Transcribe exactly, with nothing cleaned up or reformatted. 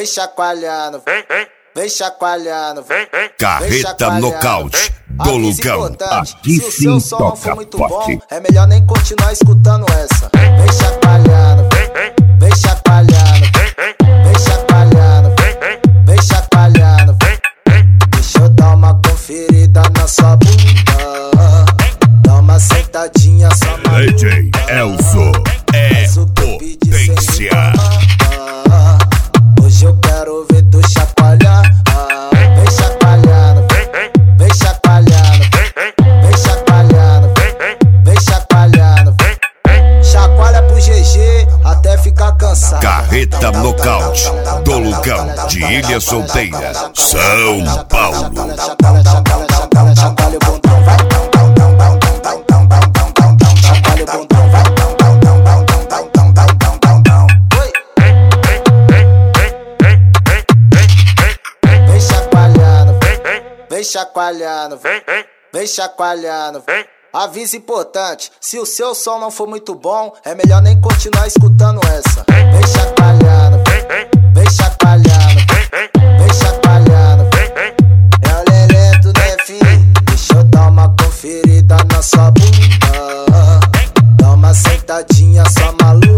vem chacoalhando, vem, vem, vem chacoalhando, vem, vem. Carreta nocaute do Lucão. Aqui se o seu som não for muito bom, é melhor nem continuar escutando essa. Vem chacoalhando, vem, vem, vem chacoalhando, vem, vem, vem chacoalhando, vem, vem, vem chacoalhando, vem, vem. Deixa eu dar uma conferida na sua bunda, dá uma sentadinha só na D J Elzo é potência. Hoje eu quero ver tu chacoalhar. Vem chacoalhando, vem, vem chacoalhando, vem chacoalhando, vem chacoalhando, vem. Chacoalha pro G G até ficar cansado. Carreta nocaute do Lucão de Ilha Solteira, São Paulo. Chacoalha o bundão, vai. Chacoalha o bundão, vai. Vem chacoalhando, vem, vem, vem chacoalhando, vem. Aviso importante, se o seu som não for muito bom, é melhor nem continuar escutando essa. Vem chacoalhando, vem, vem, vem chacoalhando, vem, vem, vem chacoalhando, vem, vem. É o leleto, né, filho? Deixa eu dar uma conferida na sua bunda, dá uma sentadinha só maluca.